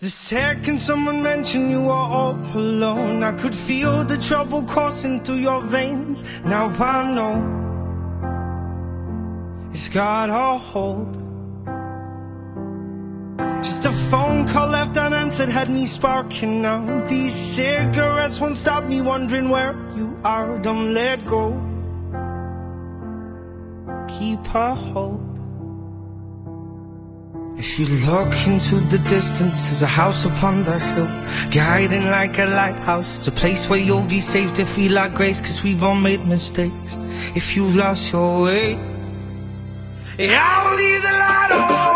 The second someone mentioned you were all alone, I could feel the trouble coursing through your veins. Now I know it's got a hold. Just a phone call left unanswered had me sparking now. These cigarettes won't stop me wondering where you are. Don't let go, keep a hold. If you look into the distance, there's a house upon the hill, guiding like a lighthouse. It's a place where you'll be safe to feel our grace, 'cause we've all made mistakes. If you've lost your way, I will leave the light on.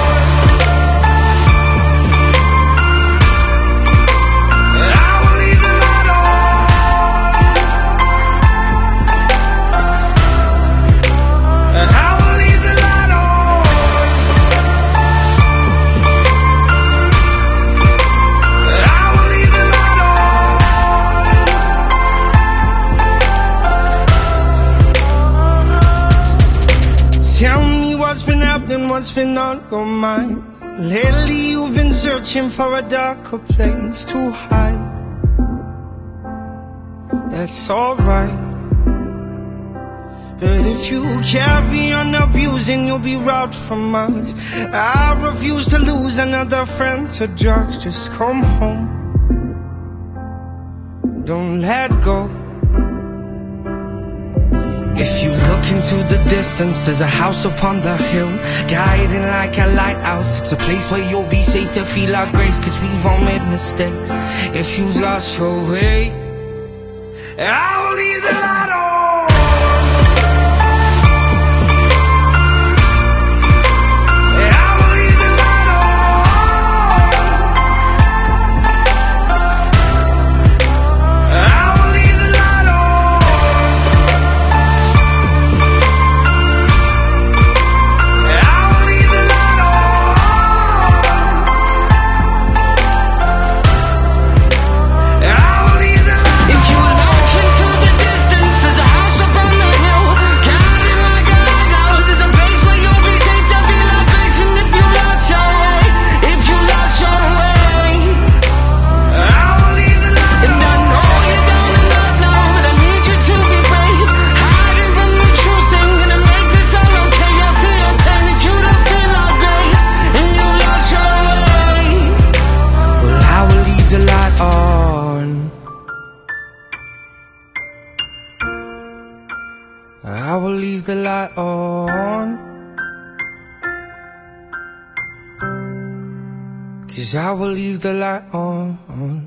Tell me what's been happening, what's been on your mind. Lately you've been searching for a darker place to hide. That's alright, but if you carry on abusing, you'll be robbed from us. I refuse to lose another friend to drugs. Just come home, don't let go. If you look into the distance, there's a house upon the hill, guiding like a lighthouse. It's a place where you'll be safe to feel our grace, 'cause we've all made mistakes. If you've lost your way, I will leave the light on. I will leave the light on, 'cause I will leave the light on.